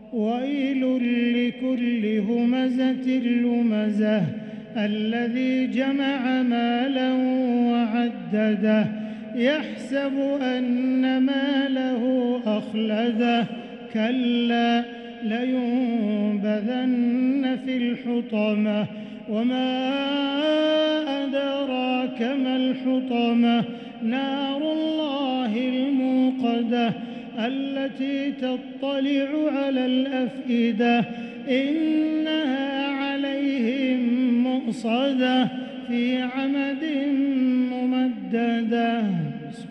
ويل لكل همزة لمزة الذي جمع مالا وعدده يحسب أن ماله أخلده كلا لينبذن في الحطمة وما أدراك ما الحطمة نار الله الموقدة التي تطلع على الأفئدة إنها عليهم مؤصدة في عمد ممددة.